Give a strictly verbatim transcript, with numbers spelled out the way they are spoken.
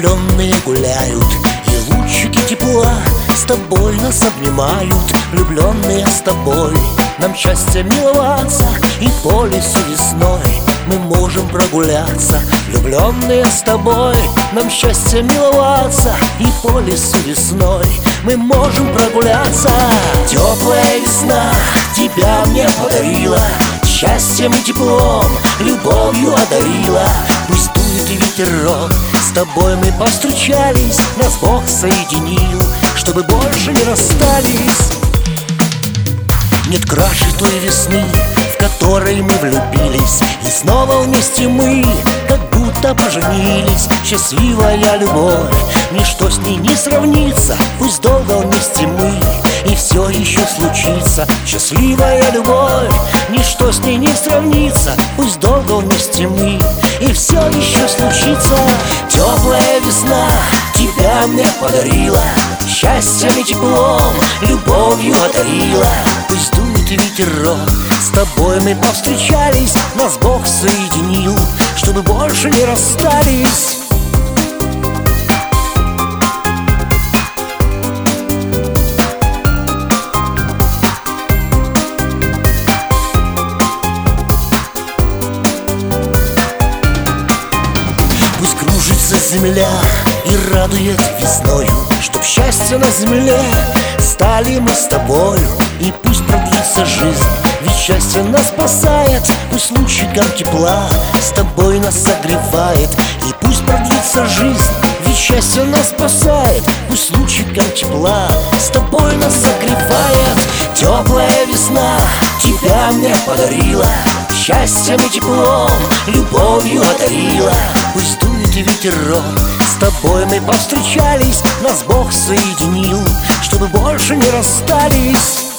влюбленные гуляют, и лучики тепла с тобой нас обнимают. Влюбленные с тобой нам счастье миловаться, и по лесу весной мы можем прогуляться. Влюбленные с тобой нам счастье миловаться, и по лесу весной мы можем прогуляться. Теплая весна тебя мне подарила, счастьем и теплом, любовью одарила. Пусть дует и ветерок, с тобой мы повстречались, нас Бог соединил, чтобы больше не расстались. Нет краше той весны, в которой мы влюбились, и снова вместе мы, как будто поженились. Счастливая любовь, ничто с ней не сравнится, пусть долго вместе мы, и все еще случится. Счастливая любовь, ничто с ней не сравнится, пусть долго вместе мы, и все еще случится. Теплая весна тебя мне подарила, счастьем и теплом, любовью одарила. Пусть дует и ветерок, с тобой мы повстречались, нас Бог соединил, чтобы больше не расстались. Пусть кружится земля и радует весною, чтоб счастье на земле стали мы с тобою. И пусть продлится жизнь, ведь счастье нас спасает. Пусть лучиком тепла с тобой нас согревает. И пусть продлится жизнь, ведь счастье нас спасает. Пусть лучиком тепла с тобой нас согревает. Теплая весна тебя мне подарила, счастьем и теплом, любовью одарила. Пусть дует и ветерок, с тобой мы повстречались, нас Бог соединил, чтобы больше не расстались.